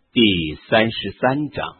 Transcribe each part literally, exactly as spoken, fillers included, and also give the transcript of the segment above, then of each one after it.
第三十三章。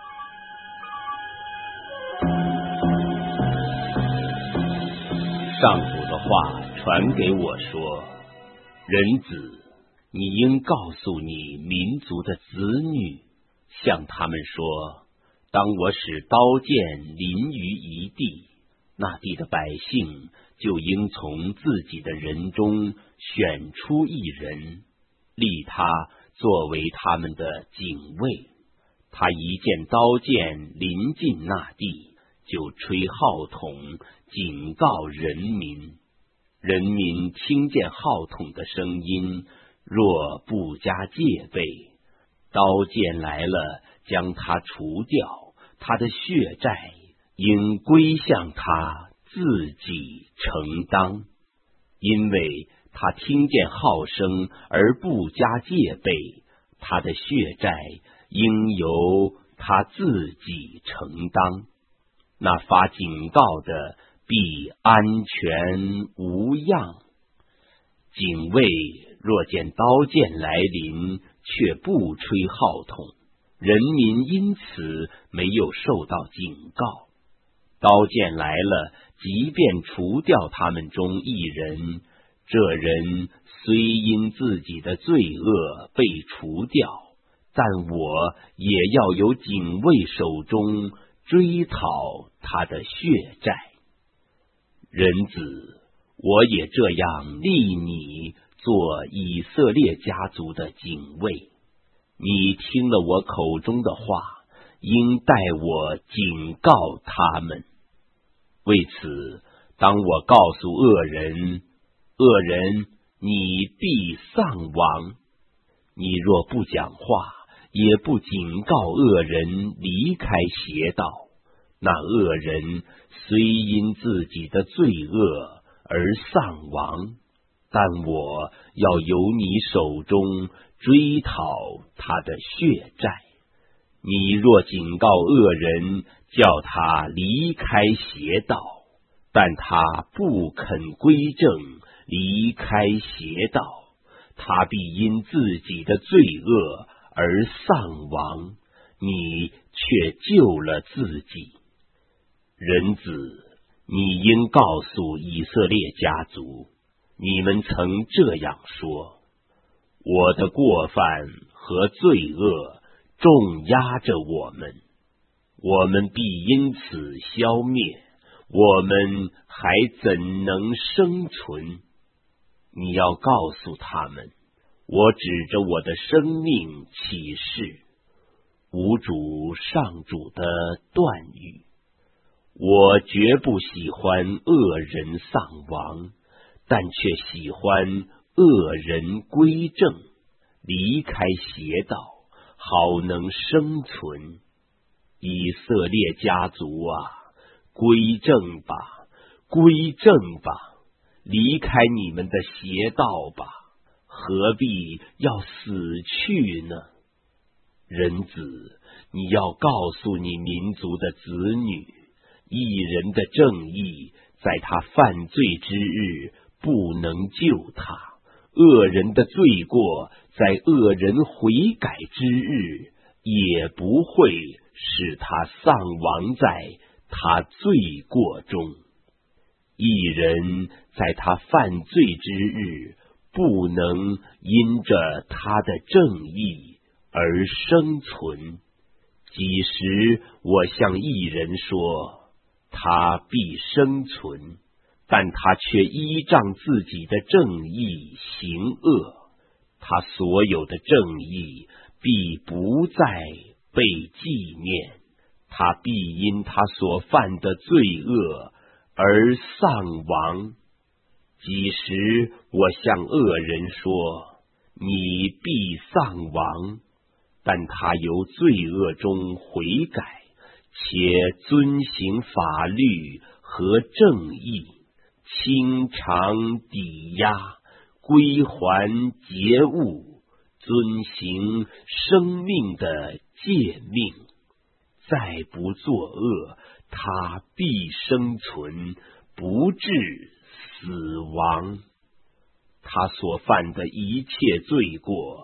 上主的话传给我说：人子，你应告诉你民族的子女，向他们说，当我使刀剑临于一地，那地的百姓就应从自己的人中选出一人，立他作为他们的警卫。他一见刀剑临近那地，就吹号筒警告人民。人民听见号筒的声音，若不加戒备，刀剑来了，将他除掉，他的血债应归向他自己承当。因为他听见号声而不加戒备，他的血债应由他自己承当。那发警告的必安全无恙。警卫若见刀剑来临，却不吹号筒，人民因此没有受到警告。刀剑来了，即便除掉他们中一人，这人虽因自己的罪恶被除掉，但我也要由警卫手中追讨他的血债。人子，我也这样立你做以色列家族的警卫。你听了我口中的话，应代我警告他们。为此，当我告诉恶人，恶人，你必丧亡。你若不讲话，也不警告恶人离开邪道，那恶人虽因自己的罪恶而丧亡，但我要由你手中追讨他的血债。你若警告恶人，叫他离开邪道，但他不肯归正，离开邪道，他必因自己的罪恶而丧亡，你却救了自己。人子，你应告诉以色列家族，你们曾这样说：我的过犯和罪恶重压着我们，我们必因此消灭，我们还怎能生存？你要告诉他们，我指着我的生命起誓，无主上主的断语，我绝不喜欢恶人丧亡，但却喜欢恶人归正，离开邪道，好能生存。以色列家族啊，归正吧，归正吧，离开你们的邪道吧，何必要死去呢？人子，你要告诉你民族的子女，一人的正义在他犯罪之日不能救他，恶人的罪过在恶人悔改之日也不会使他丧亡在他罪过中。一人在他犯罪之日不能因着他的正义而生存。几时我向一人说他必生存，但他却依仗自己的正义行恶，他所有的正义必不再被纪念，他必因他所犯的罪恶而丧亡。几时我向恶人说你必丧亡，但他由罪恶中悔改，且遵行法律和正义，清偿抵押，归还节物，遵行生命的诫命，再不作恶，他必生存，不致死亡。他所犯的一切罪过，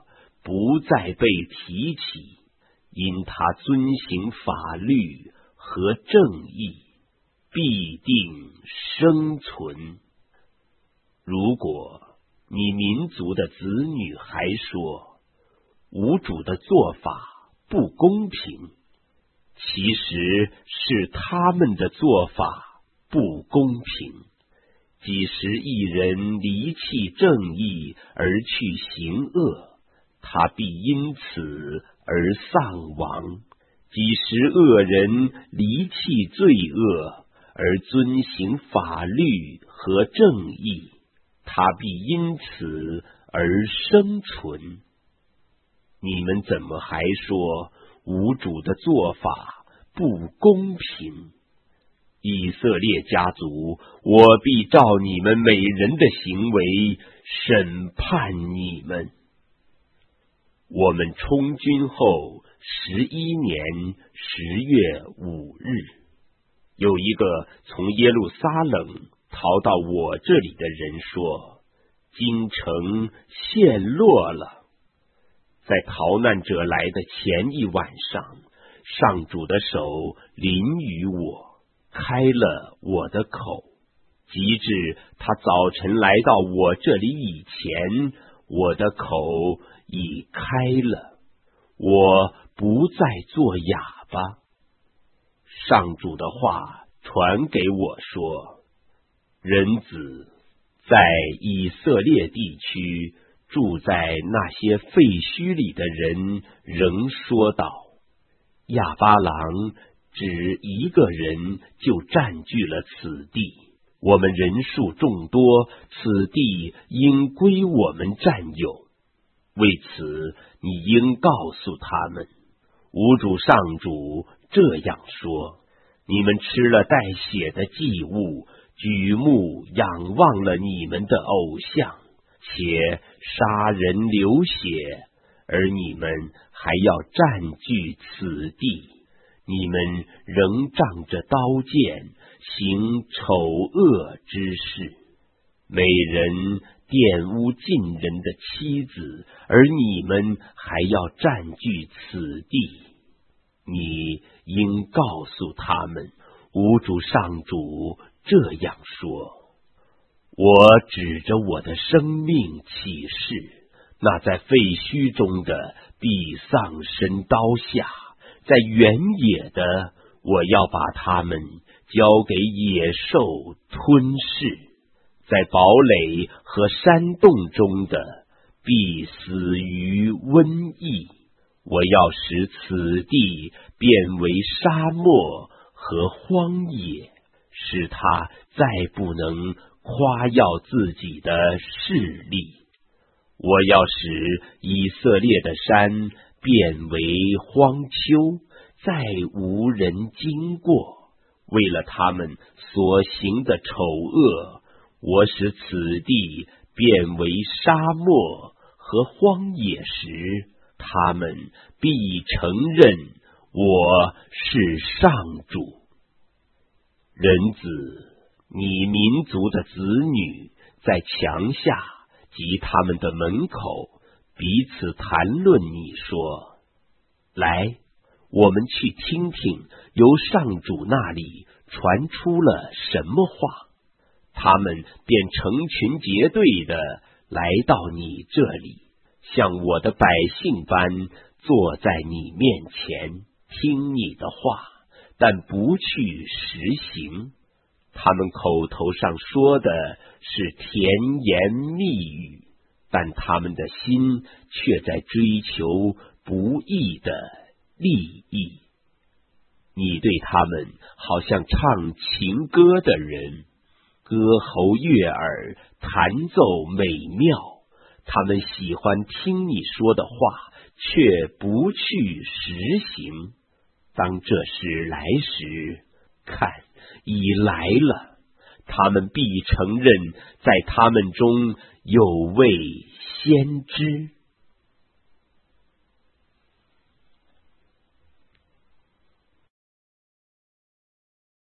不再被提起，因他遵行法律和正义，必定生存。如果你民族的子女还说吾主的做法不公平，其实是他们的做法不公平。几时一人离弃正义而去行恶，他必因此而丧亡；几时恶人离弃罪恶而遵行法律和正义，他必因此而生存。你们怎么还说吾主的做法不公平？以色列家族，我必照你们每人的行为审判你们。我们充军后十一年十月五日，有一个从耶路撒冷逃到我这里的人说，京城陷落了。在逃难者来的前一晚上，上主的手临于我，开了我的口，及至他早晨来到我这里以前，我的口已开了，我不再做哑巴。上主的话传给我说，人子，在以色列地区住在那些废墟里的人仍说道，亚巴郎只一个人就占据了此地，我们人数众多，此地应归我们占有。为此，你应告诉他们，吾主上主这样说，你们吃了带血的祭物，举目仰望了你们的偶像，且杀人流血，而你们还要占据此地，你们仍仗着刀剑行丑恶之事，每人玷污近人的妻子，而你们还要占据此地。你应告诉他们，吾主上主这样说，我指着我的生命起誓，那在废墟中的必丧身刀下，在原野的，我要把他们交给野兽吞噬，在堡垒和山洞中的必死于瘟疫，我要使此地变为沙漠和荒野，使他再不能夸耀自己的势力。我要使以色列的山变为荒丘，再无人经过。为了他们所行的丑恶，我使此地变为沙漠和荒野时，他们必承认我是上主。人子，你民族的子女在墙下及他们的门口彼此谈论你说，来，我们去听听由上主那里传出了什么话。他们便成群结队的来到你这里，像我的百姓般坐在你面前，听你的话，但不去实行。他们口头上说的是甜言蜜语，但他们的心却在追求不义的利益。你对他们好像唱情歌的人，歌喉悦耳，弹奏美妙，他们喜欢听你说的话，却不去实行。当这事来时，看，已来了，他们必承认在他们中有位先知。